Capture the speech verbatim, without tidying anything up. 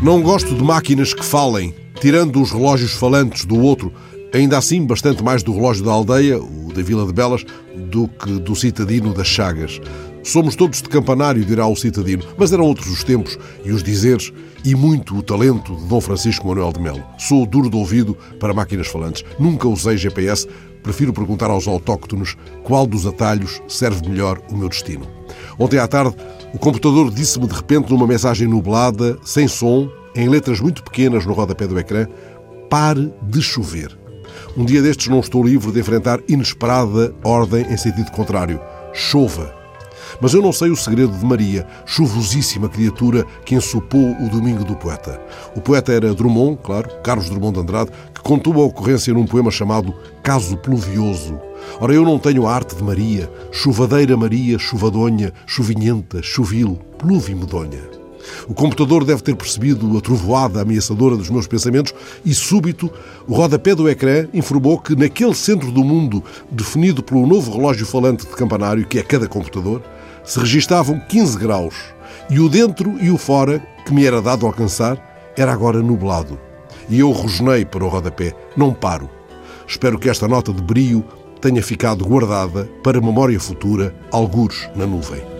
Não gosto de máquinas que falem, tirando os relógios falantes do outro, ainda assim bastante mais do relógio da aldeia, o da Vila de Belas, do que do citadino das Chagas. Somos todos de campanário, dirá o citadino, mas eram outros os tempos e os dizeres e muito o talento de Dom Francisco Manuel de Melo. Sou duro de ouvido para máquinas falantes. Nunca usei G P S, prefiro perguntar aos autóctonos qual dos atalhos serve melhor o meu destino. Ontem à tarde, o computador disse-me de repente numa mensagem nublada, sem som, em letras muito pequenas no rodapé do ecrã: pare de chover. Um dia destes não estou livre de enfrentar inesperada ordem em sentido contrário. Chova. Mas eu não sei o segredo de Maria, chuvosíssima criatura que ensopou o domingo do poeta. O poeta era Drummond, claro, Carlos Drummond de Andrade, que contou a ocorrência num poema chamado Caso Pluvioso. Ora, eu não tenho a arte de Maria, chuvadeira Maria, chuvadonha, chuvinhenta, chuvil, pluvi-medonha. O computador deve ter percebido a trovoada ameaçadora dos meus pensamentos e, súbito, o rodapé do ecrã informou que naquele centro do mundo, definido pelo novo relógio falante de campanário, que é cada computador, se registavam quinze graus e o dentro e o fora, que me era dado alcançar, era agora nublado. E eu rosnei para o rodapé: não paro. Espero que esta nota de brio tenha ficado guardada para memória futura, algures na nuvem.